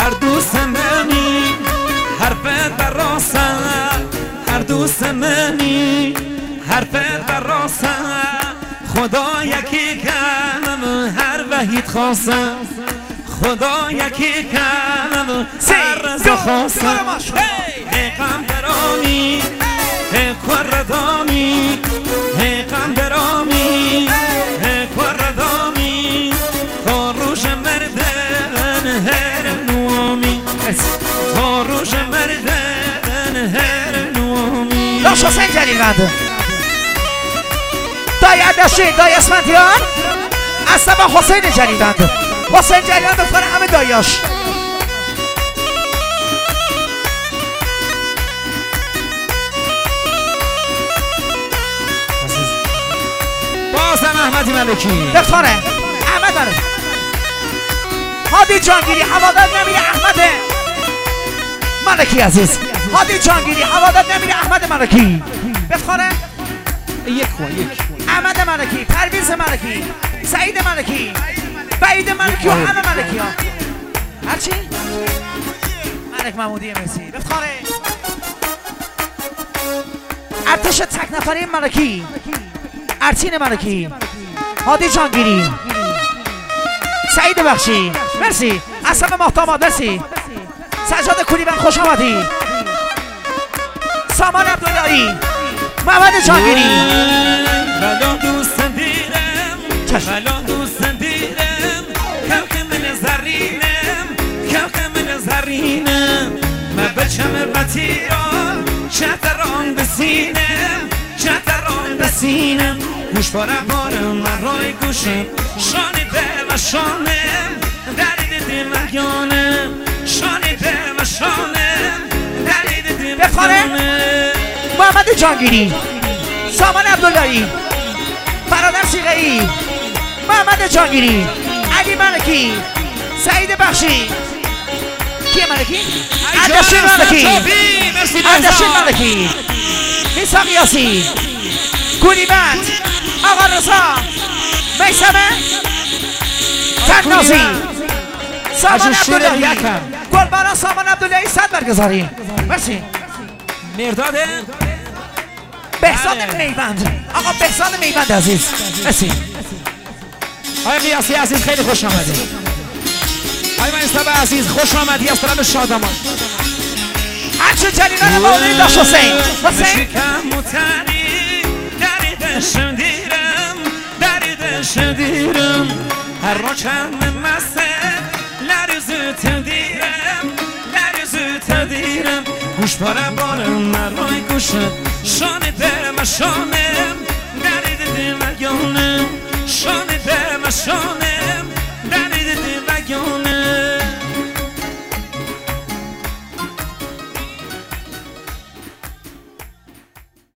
هر دوست منی حرفت بر راسه هر دوست منی حرفت بر راسه خدا یکی کم هر وحید خواستم خدا یکی کم هر رضا خواستم ای قمبرامی ای کردامی ای قمبرامی ای کردامی تا روش مردن هر نوامی تا روش مردن هر نوامی داش حسین جلیلوند دای عدشین دای اسفندیار اصلا با حسین جلیلوند حسین جلیلوند بکنه همه دایاش بازم احمدی ملکی بخوانه احمد ملکی هادی جانگیری حوادت نمیره احمد ملکی عزیز هادی جانگیری حوادت نمیره احمد ملکی بخوانه یک احمد ملکی پرویز ملکی سعید ملکی بعید ملکی و همه ملکی ها هرچی؟ ملک محمودی مرسی بخوانه ارتش تک نفری ملکی ارتین ملکی هادی جانگیری سعید بخشی مرسی اصلا محتماد مرسی سجاد کولیبن خوش آمدی سامان عبداللهی محمد جانگیری بلا دوست دیرم بلا دوست دیرم کلک من زرینم کلک من زرینم من بچم بطیران چتران بسینم چتران بسینم گوش بارم من رای گوشم شانیده و شانم درید دلگانم شانیده و شانم درید دلگانم محمد جانگیری سامان عبداللهی برادر سیغه‌ای محمد جانگیری علی ملکی سعید بخشی کیه ملکی؟ عدشین ملکی عدشین ملکی میساق یاسی کولیبند آقا رضا میسمه تنازی سامان عبداللهی گلبارا سامان عبداللهی صد برگزاری مرسی مرداده بهزاد میوند آقا بهزاد میوند عزیز مرسی آقای قیاسی عزیز خیلی خوش آمدی آقای منصب عزیز خوش آمدی از طرف شادمان هرچه جلیلان مولوی داشت حسین حسین دریدشم دیرم دریدشم دیرم هر رو چند مسته لرزو تدیرم لرزو تدیرم گوش بارم من روی گوشم شانه و شانم درید دل مگانم شانه و شانم